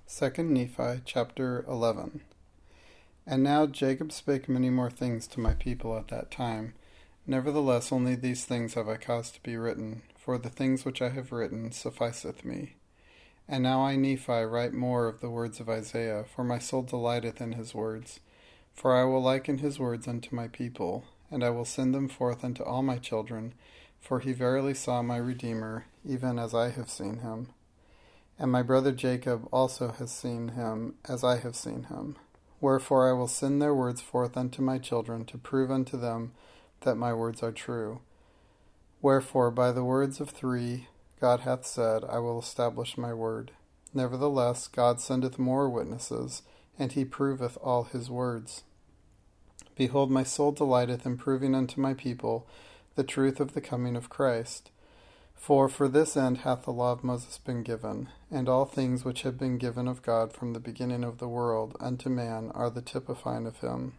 2 Nephi chapter 11. And now Jacob spake many more things to my people at that time. Nevertheless only these things have I caused to be written, for the things which I have written sufficeth me. And now I Nephi write more of the words of Isaiah, for my soul delighteth in his words. For I will liken his words unto my people, and I will send them forth unto all my children, for he verily saw my Redeemer, even as I have seen him. And my brother Jacob also has seen him, as I have seen him. Wherefore I will send their words forth unto my children, to prove unto them that my words are true. Wherefore by the words of three God hath said, I will establish my word. Nevertheless God sendeth more witnesses, and he proveth all his words. Behold, my soul delighteth in proving unto my people the truth of the coming of Christ. For this end hath the law of Moses been given, and all things which have been given of God from the beginning of the world unto man are the typifying of him,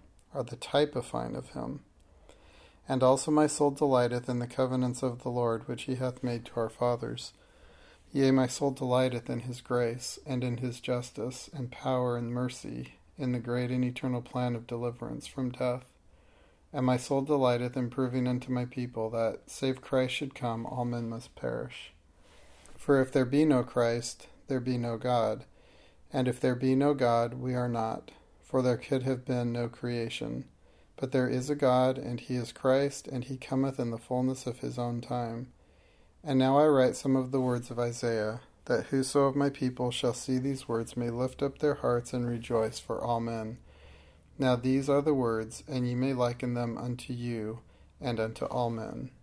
And also my soul delighteth in the covenants of the Lord which he hath made to our fathers. Yea, my soul delighteth in his grace, and in his justice, and power, and mercy, in the great and eternal plan of deliverance from death. And my soul delighteth in proving unto my people that, save Christ should come, all men must perish. For if there be no Christ, there be no God. And if there be no God, we are not, for there could have been no creation. But there is a God, and he is Christ, and he cometh in the fullness of his own time. And now I write some of the words of Isaiah, that whoso of my people shall see these words may lift up their hearts and rejoice for all men. Now these are the words, and ye may liken them unto you and unto all men.